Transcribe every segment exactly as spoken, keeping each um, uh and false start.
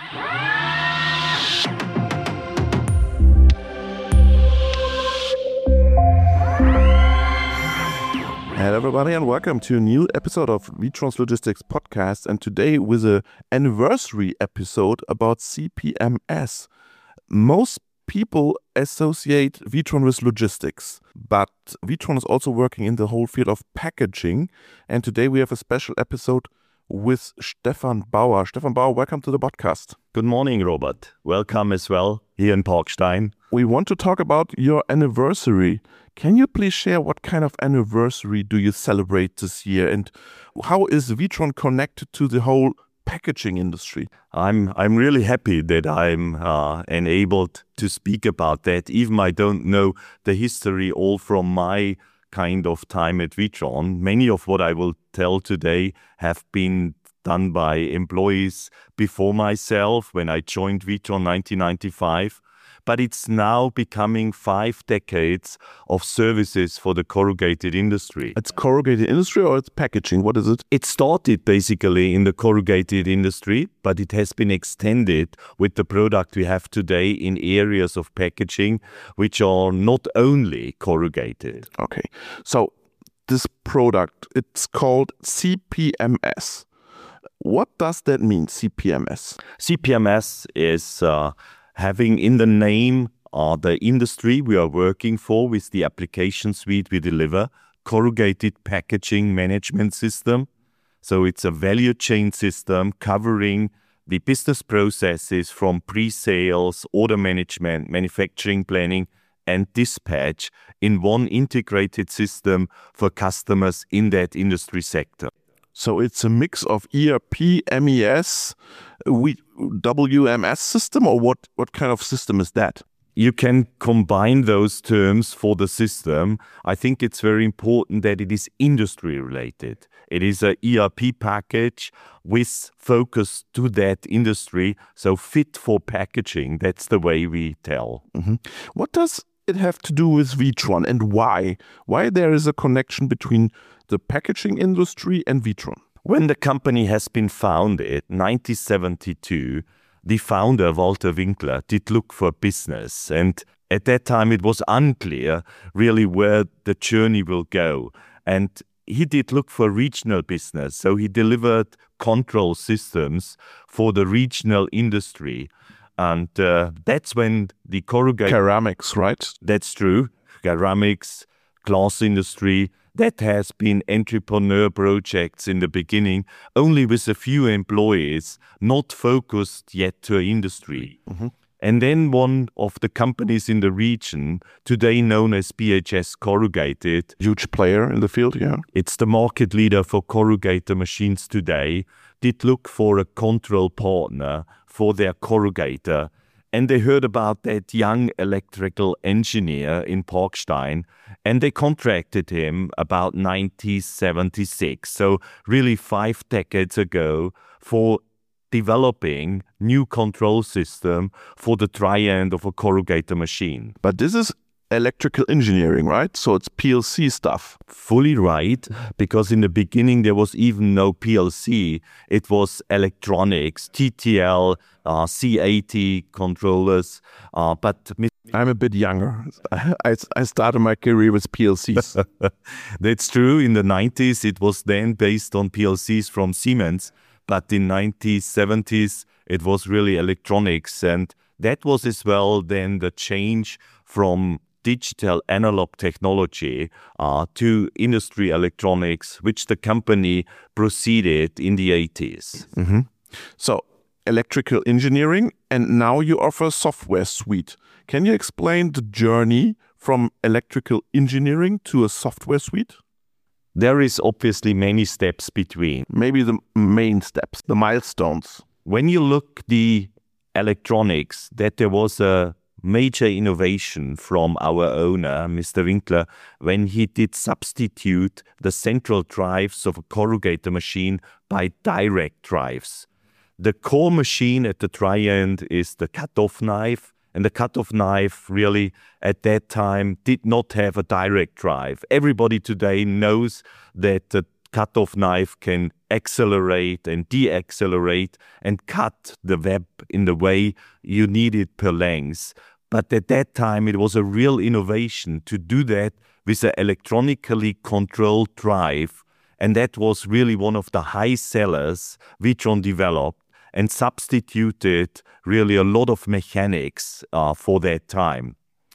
Hello everybody and welcome to a new episode of Witron's Logistics Podcast, and today with an anniversary episode about C P M S. Most people associate Witron with logistics, but Witron is also working in the whole field of packaging, and today we have a special episode with Stefan Bauer. Stefan Bauer, welcome to the podcast. Good morning, Robert. Welcome as well here in Parkstein. We want to talk about your anniversary. Can you please share what kind of anniversary do you celebrate this year, and how is Witron connected to the whole packaging industry? I'm I'm really happy that I'm uh, enabled to speak about that. Even I don't know the history all from my kind of time at Witron. Many of what I will tell today have been done by employees before myself when I joined Witron in nineteen ninety-five. But it's now becoming five decades of services for the corrugated industry. It's corrugated industry or it's packaging? What is it? It started basically in the corrugated industry, but it has been extended with the product we have today in areas of packaging, which are not only corrugated. Okay, so this product, it's called C P M S. What does that mean, C P M S? C P M S is uh, having in the name uh, the industry we are working for with the application suite we deliver, corrugated packaging management system. So it's a value chain system covering the business processes from pre-sales, order management, manufacturing planning, and dispatch in one integrated system for customers in that industry sector. So it's a mix of E R P, M E S, W M S system, or what, what kind of system is that? You can combine those terms for the system. I think it's very important that it is industry related. It is a E R P package with focus to that industry, so fit for packaging. That's the way we tell. Mm-hmm. What does it have to do with Witron, and why? Why there is a connection between the packaging industry and Witron? When the company has been founded in nineteen seventy-two, the founder, Walter Winkler, did look for business. And at that time, it was unclear really where the journey will go. And he did look for regional business. So he delivered control systems for the regional industry. And uh, that's when the corrugated... Ceramics, right? That's true. Ceramics, glass industry. That has been entrepreneur projects in the beginning, only with a few employees, not focused yet to industry. Mm-hmm. And then one of the companies in the region, today known as B H S Corrugated. Huge player in the field, yeah. It's the market leader for corrugator machines today, did look for a control partner for their corrugator. And they heard about that young electrical engineer in Parkstein, and they contracted him about nineteen seventy-six, so really five decades ago, for developing new control system for the dry end of a corrugator machine. But this is electrical engineering, right? So it's P L C stuff. Fully right, because in the beginning there was even no P L C. It was electronics, T T L, uh, C eighty controllers. Uh, but I'm a bit younger. I, I started my career with P L Cs. That's true. In the nineties, it was then based on P L Cs from Siemens. But in nineteen seventies, it was really electronics. And that was as well then the change from digital analog technology uh, to industry electronics, which the company proceeded in the eighties. Mm-hmm. So electrical engineering, and now you offer a software suite. Can you explain the journey from electrical engineering to a software suite? There is obviously many steps between. Maybe the main steps, the milestones. When you look the electronics, that there was a major innovation from our owner, Mister Winkler, when he did substitute the central drives of a corrugator machine by direct drives. The core machine at the dry end is the cut-off knife, and the cut-off knife really at that time did not have a direct drive. Everybody today knows that the cut-off knife can accelerate and de-accelerate and cut the web in the way you need it per length. But at that time, it was a real innovation to do that with an electronically controlled drive. And that was really one of the high sellers Witron developed and substituted really a lot of mechanics uh, for that time.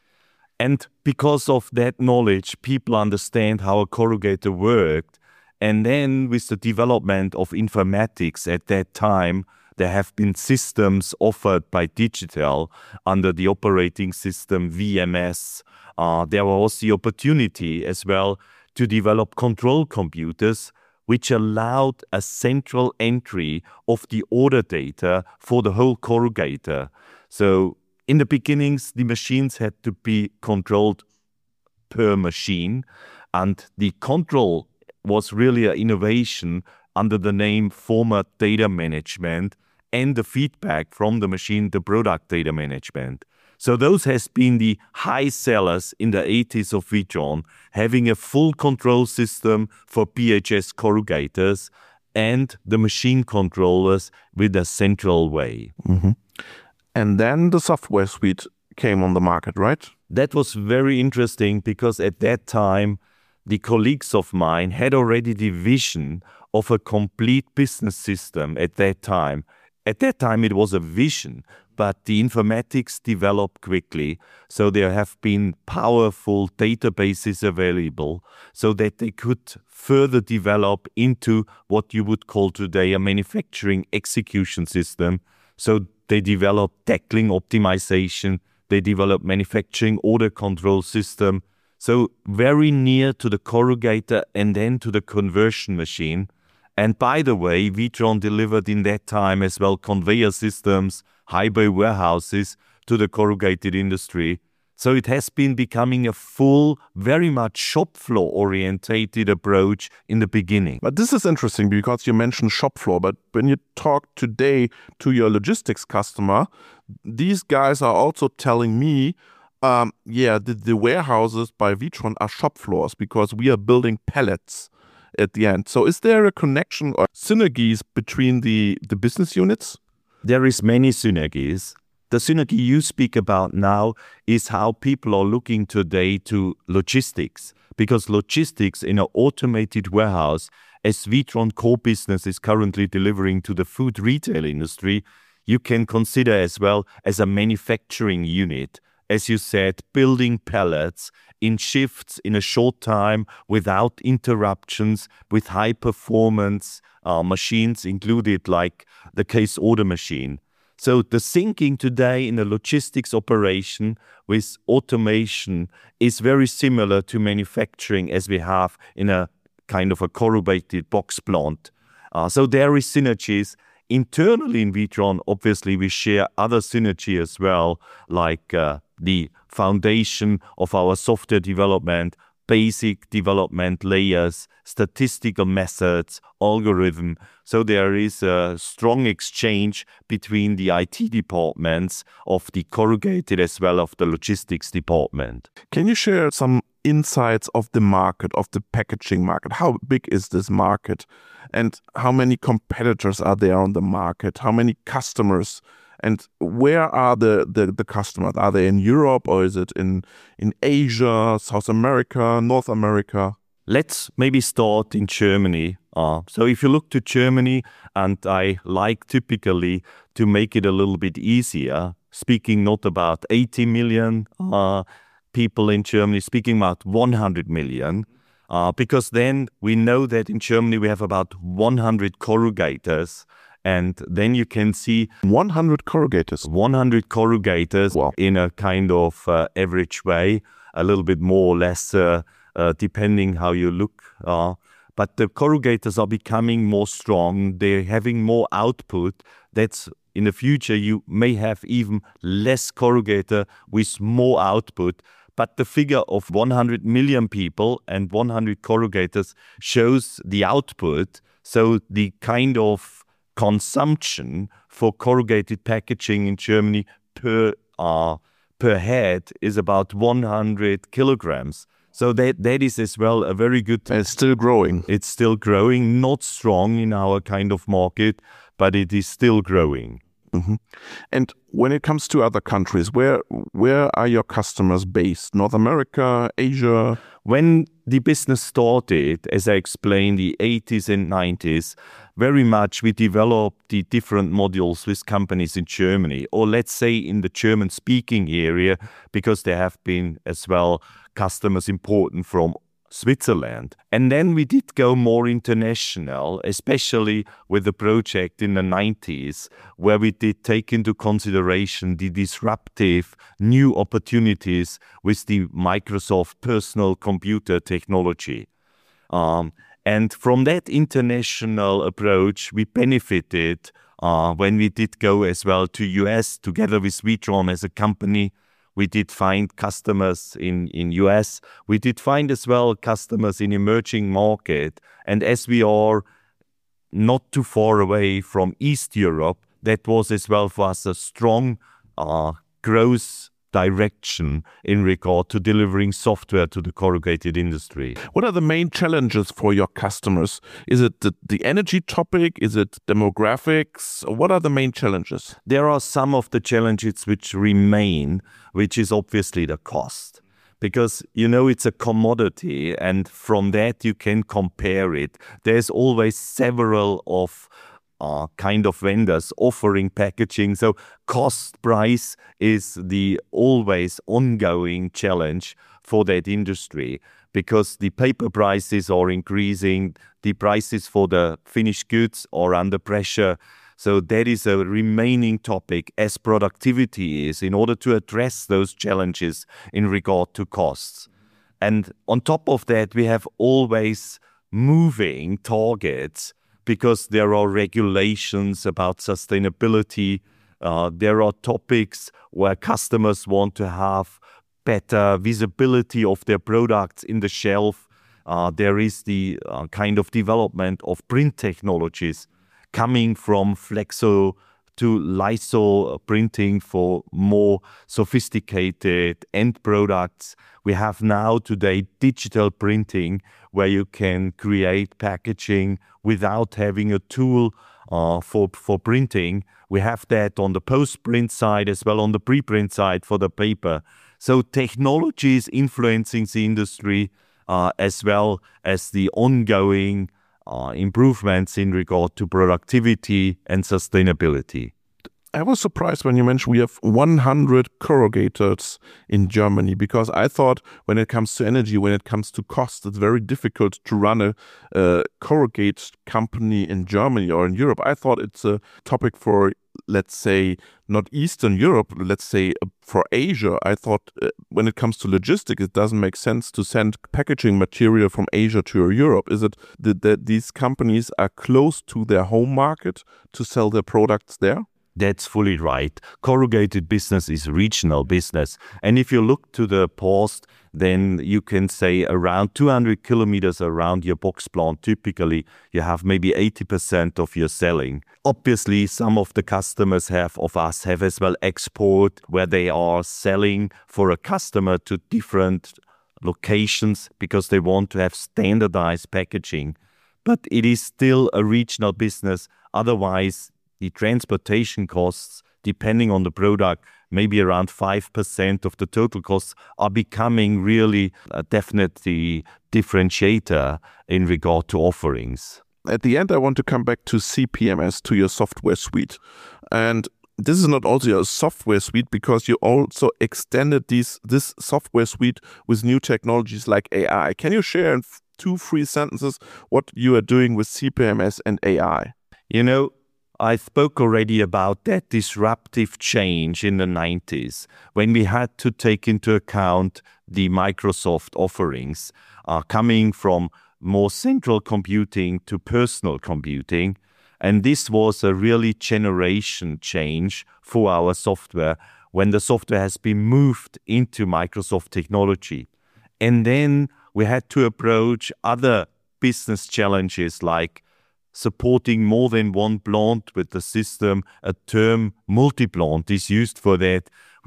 And because of that knowledge, people understand how a corrugator worked. And then with the development of informatics at that time, there have been systems offered by Digital under the operating system V M S. Uh, there was the opportunity as well to develop control computers, which allowed a central entry of the order data for the whole corrugator. So in the beginnings, the machines had to be controlled per machine, and the control was really an innovation under the name format data management and the feedback from the machine, the product data management. So those has been the high sellers in the eighties of Witron, having a full control system for P H S corrugators and the machine controllers with a central way. Mm-hmm. And then the software suite came on the market, right? That was very interesting because at that time, the colleagues of mine had already the vision of a complete business system at that time. At that time, it was a vision, but the informatics developed quickly. So there have been powerful databases available so that they could further develop into what you would call today a manufacturing execution system. So they developed tackling optimization, they developed manufacturing order control system. So very near to the corrugator and then to the conversion machine. And by the way, Witron delivered in that time as well conveyor systems, high-bay warehouses to the corrugated industry. So it has been becoming a full, very much shop floor orientated approach in the beginning. But this is interesting because you mentioned shop floor. But when you talk today to your logistics customer, these guys are also telling me, um, yeah, the, the warehouses by Witron are shop floors because we are building pallets at the end. So is there a connection or synergies between the, the business units? There is many synergies. The synergy you speak about now is how people are looking today to logistics, because logistics in an automated warehouse, as Witron core business is currently delivering to the food retail industry, you can consider as well as a manufacturing unit. As you said, building pallets in shifts in a short time without interruptions, with high performance uh, machines included, like the case order machine. So the thinking today in a logistics operation with automation is very similar to manufacturing as we have in a kind of a corrugated box plant. Uh, so there is synergies. Internally in Witron, obviously, we share other synergy as well, like uh, the foundation of our software development, basic development layers, statistical methods, algorithm. So there is a strong exchange between the I T departments of the corrugated as well of the logistics department. Can you share some insights of the market, of the packaging market? How big is this market? And how many competitors are there on the market? How many customers? And where are the, the, the customers? Are they in Europe or is it in, in Asia, South America, North America? Let's maybe start in Germany. Uh, so if you look to Germany, and I like typically to make it a little bit easier, speaking not about eighty million uh, people in Germany, speaking about one hundred million, uh, because then we know that in Germany we have about one hundred corrugators. And then you can see one hundred corrugators. one hundred corrugators Wow. in a kind of uh, average way, a little bit more or less, uh, uh, depending how you look. Uh, but the corrugators are becoming more strong. They're having more output. That's in the future, you may have even less corrugator with more output. But the figure of one hundred million people and one hundred corrugators shows the output. So the kind of consumption for corrugated packaging in Germany per uh, per head is about one hundred kilograms. So that that is as well a very good... And it's still growing. It's still growing, not strong in our kind of market, but it is still growing. Mm-hmm. And when it comes to other countries, where where are your customers based? North America, Asia? When the business started, as I explained, the eighties and nineties, very much we developed the different modules with companies in Germany, or let's say in the German-speaking area, because there have been as well customers important from Switzerland. And then we did go more international, especially with the project in the nineties, where we did take into consideration the disruptive new opportunities with the Microsoft personal computer technology. Um, and from that international approach, we benefited uh, when we did go as well to U S together with Witron as a company. We did find customers in, in U S. We did find as well customers in emerging market. And as we are not too far away from East Europe, that was as well for us a strong uh, growth direction in regard to delivering software to the corrugated industry. What are the main challenges for your customers? Is it the, the energy topic? Is it demographics? What are the main challenges? There are some of the challenges which remain, which is obviously the cost. Because, you know, it's a commodity, and from that you can compare it. There's always several of Uh, kind of vendors offering packaging. So cost price is the always ongoing challenge for that industry, because the paper prices are increasing, the prices for the finished goods are under pressure. So that is a remaining topic, as productivity is, in order to address those challenges in regard to costs. And on top of that, we have always moving targets, because there are regulations about sustainability. Uh, there are topics where customers want to have better visibility of their products in the shelf. Uh, there is the uh, kind of development of print technologies coming from flexo to lyso printing for more sophisticated end products. We have now today digital printing, where you can create packaging without having a tool uh, for, for printing. We have that on the post-print side as well on the pre-print side for the paper. So technology is influencing the industry uh, as well as the ongoing uh, improvements in regard to productivity and sustainability. I was surprised when you mentioned we have one hundred corrugators in Germany, because I thought when it comes to energy, when it comes to cost, it's very difficult to run a uh, corrugate company in Germany or in Europe. I thought it's a topic for, let's say, not Eastern Europe, let's say uh, for Asia. I thought uh, when it comes to logistics, it doesn't make sense to send packaging material from Asia to Europe. Is it that, that these companies are close to their home market to sell their products there? That's fully right. Corrugated business is regional business. And if you look to the past, then you can say around two hundred kilometers around your box plant, typically you have maybe eighty percent of your selling. Obviously, some of the customers have of us have as well export, where they are selling for a customer to different locations because they want to have standardized packaging. But it is still a regional business. Otherwise, the transportation costs, depending on the product, maybe around five percent of the total costs, are becoming really a definitely differentiator in regard to offerings. At the end, I want to come back to C P M S, to your software suite. And this is not also a software suite, because you also extended these, this software suite with new technologies like A I. Can you share in two, three sentences what you are doing with C P M S and A I? You know, I spoke already about that disruptive change in the nineties, when we had to take into account the Microsoft offerings uh, coming from more central computing to personal computing. And this was a really generation change for our software, when the software has been moved into Microsoft technology. And then we had to approach other business challenges, like supporting more than one plant with the system. A term multi-plant is used for that.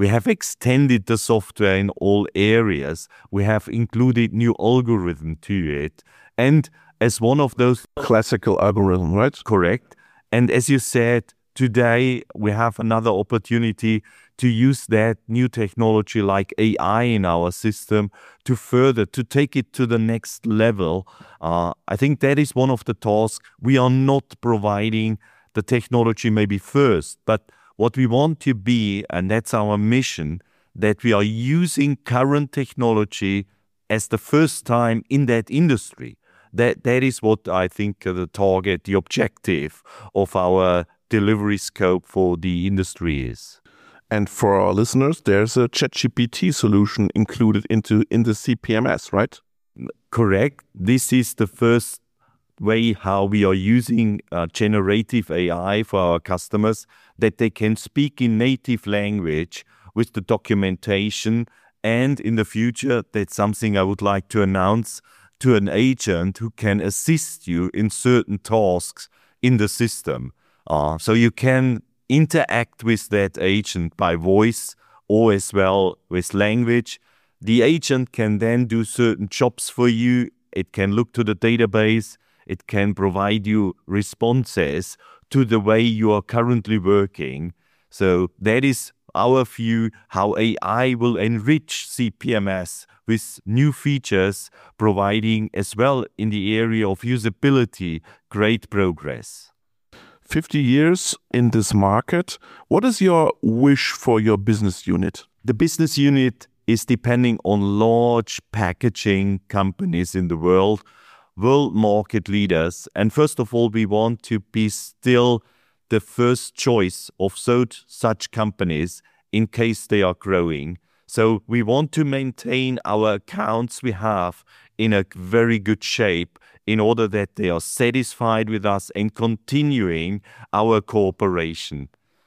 We have extended the software in all areas. We have included new algorithm to it. And as one of those classical algorithm, right? Correct. And as you said, today we have another opportunity to use that new technology like A I in our system to further, to take it to the next level. Uh, I think that is one of the tasks. We are not providing the technology maybe first, but what we want to be, and that's our mission, that we are using current technology as the first time in that industry. That that is what I think uh, the target, the objective of our delivery scope for the industry is. And for our listeners, there's a ChatGPT solution included into in the C P M S, right? Correct. This is the first way how we are using uh, generative A I for our customers, that they can speak in native language with the documentation. And in the future, that's something I would like to announce, to an agent who can assist you in certain tasks in the system. Uh, so you can interact with that agent by voice or as well with language. The agent can then do certain jobs for you. It can look to the database. It can provide you responses to the way you are currently working. So that is our view how A I will enrich C P M S with new features, providing as well in the area of usability great progress. fifty years in this market. What is your wish for your business unit? The business unit is depending on large packaging companies in the world, world market leaders. And first of all, we want to be still the first choice of such, such companies in case they are growing. So we want to maintain our accounts we have in a very good shape in order that they are satisfied with us and continuing our cooperation.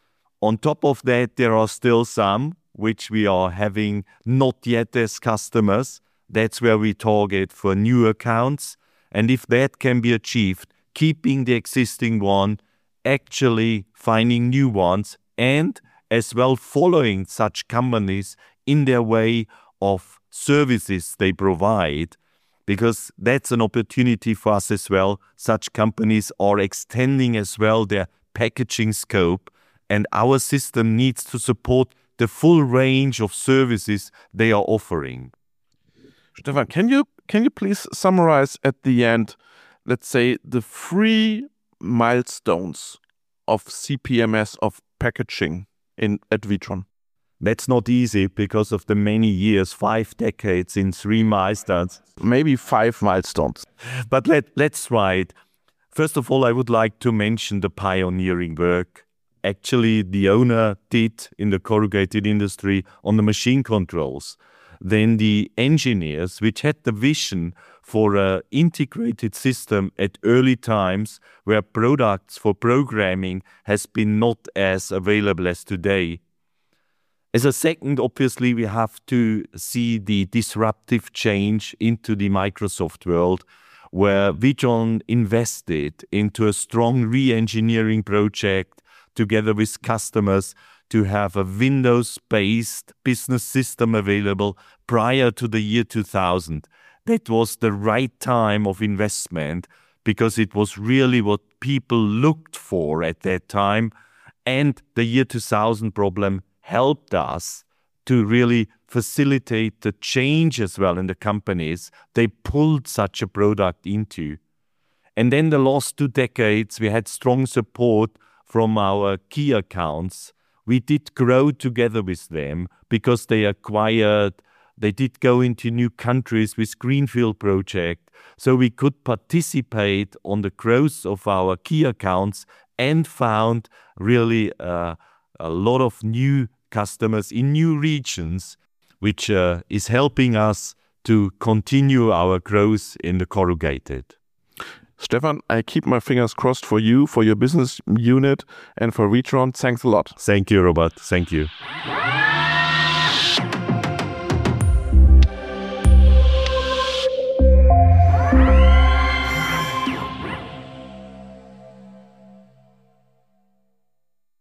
On top of that, there are still some which we are having not yet as customers. That's where we target for new accounts. And if that can be achieved, keeping the existing one, actually finding new ones, and as well following such companies in their way of services they provide, because that's an opportunity for us as well. Such companies are extending as well their packaging scope, and our system needs to support the full range of services they are offering. Stefan, can you can you please summarize at the end, let's say, the three milestones of C P M S of packaging in at Witron? That's not easy because of the many years, five decades in three milestones. Maybe five milestones. But let, let's try it. First of all, I would like to mention the pioneering work. Actually, the owner did in the corrugated industry on the machine controls. Then the engineers, which had the vision for an integrated system at early times where products for programming has been not as available as today. As a second, obviously, we have to see the disruptive change into the Microsoft world, where Witron invested into a strong re-engineering project together with customers to have a Windows-based business system available prior to the year two thousand. That was the right time of investment because it was really what people looked for at that time. And the year two thousand problem helped us to really facilitate the change as well in the companies they pulled such a product into. And then the last two decades, we had strong support from our key accounts. We did grow together with them because they acquired, they did go into new countries with Greenfield project. So we could participate on the growth of our key accounts and found really uh, a lot of new customers in new regions, which uh, is helping us to continue our growth in the corrugated. Stefan, I keep my fingers crossed for you, for your business unit, and for Witron. Thanks a lot. Thank you, Robert. Thank you.